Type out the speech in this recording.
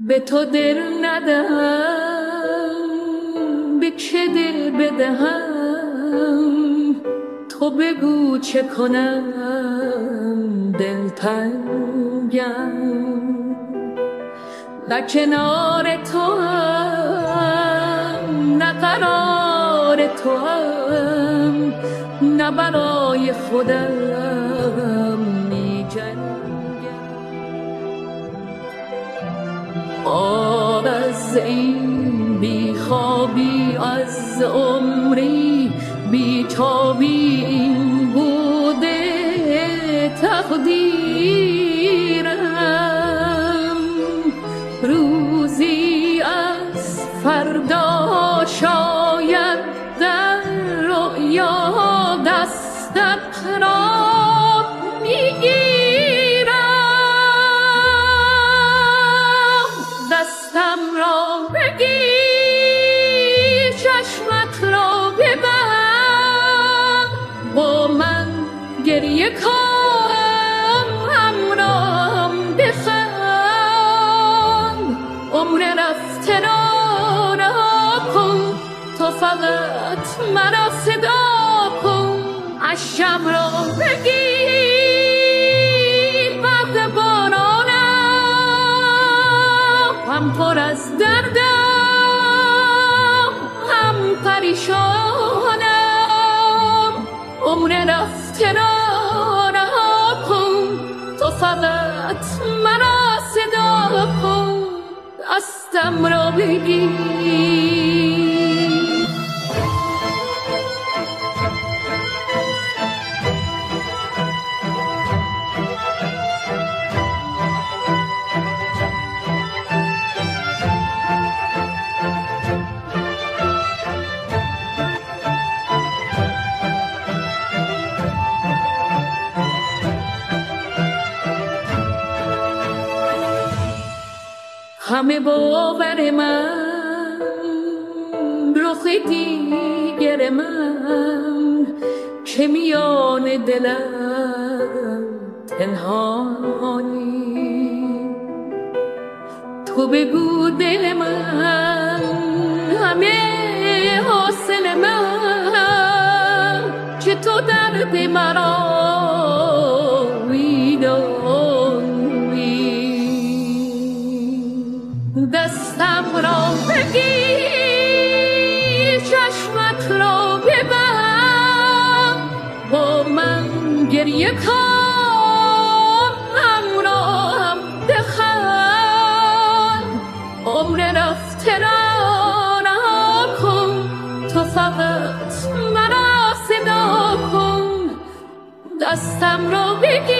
به تو دل ندهم، به که دل بدهم؟ تو بگو چه کنم دلتنگم. نه کنار تو هم، نه قرار تو هم، نه برای خودم می جنگم. آب از این بی خوابی از عمری، بی تابی این بوده تقدیرم. روزی از فردا شاید در رؤیا دستم را میگیرم، دستم را بگیر، چشمت را ببند، با من گریه کن، همراهم بخند. عمر رفته را رها کن، تو فقط مرا صدا کن. اشکم را بگیر، وقت بارانم، هم پر از دردم، هم پریشانم. عمر رفته را رها کن، تو فقط مرا صدا کن. دستم را بگیر. همه باور من، رخ دیگر من، که میان دلم پنهانی. تو بگو دل من، همه حاصل من، که تو درد مرا دستم را بگیر، چشمت را ببند، با من گریه کن، همراهم بخند. عمر رفته را رها کن، تو فقط مرا صدا کن. دستم را بگیر،